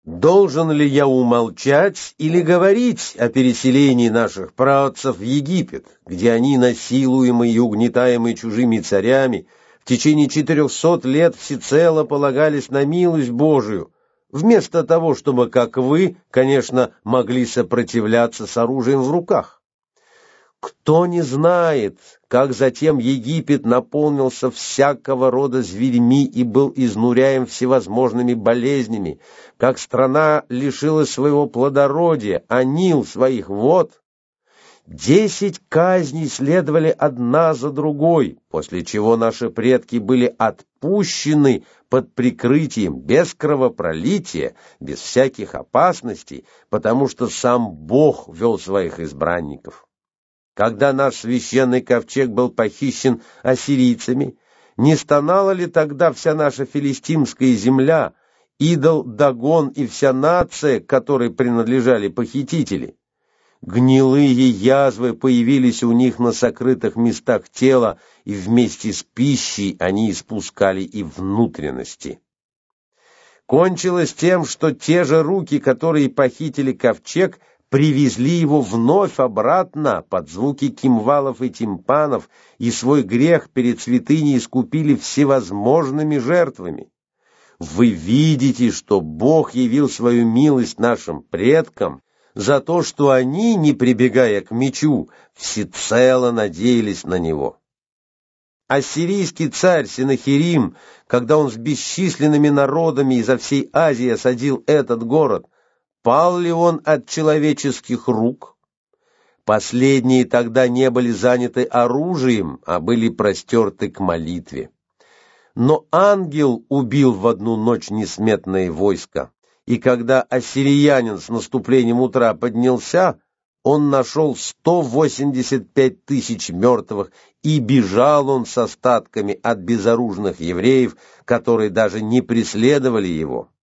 Должен ли я умолчать или говорить о переселении наших праотцев в Египет, где они, насилуемые и угнетаемые чужими царями, в течение 400 лет всецело полагались на милость Божию, вместо того, чтобы, как вы, конечно, могли сопротивляться с оружием в руках? Кто не знает, как затем Египет наполнился всякого рода зверьми и был изнуряем всевозможными болезнями, как страна лишилась своего плодородия, а Нил своих вод? 10 казней следовали одна за другой, после чего наши предки были отпущены под прикрытием, без кровопролития, без всяких опасностей, потому что сам Бог вел своих избранников. Когда наш священный ковчег был похищен ассирийцами, не стонала ли тогда вся наша филистимская земля, идол Дагон и вся нация, которой принадлежали похитители? Гнилые язвы появились у них на сокрытых местах тела, и вместе с пищей они испускали и внутренности. Кончилось тем, что те же руки, которые похитили ковчег, привезли его вновь обратно под звуки кимвалов и тимпанов, и свой грех перед святыней искупили всевозможными жертвами. Вы видите, что Бог явил свою милость нашим предкам за то, что они, не прибегая к мечу, всецело надеялись на него. Ассирийский царь Сенахерим, когда он с бесчисленными народами изо всей Азии осадил этот город, пал ли он от человеческих рук? Последние тогда не были заняты оружием, а были простерты к молитве. Но ангел убил в одну ночь несметное войско, и когда ассириянин с наступлением утра поднялся, он нашел 185 тысяч мертвых, и бежал он с остатками от безоружных евреев, которые даже не преследовали его.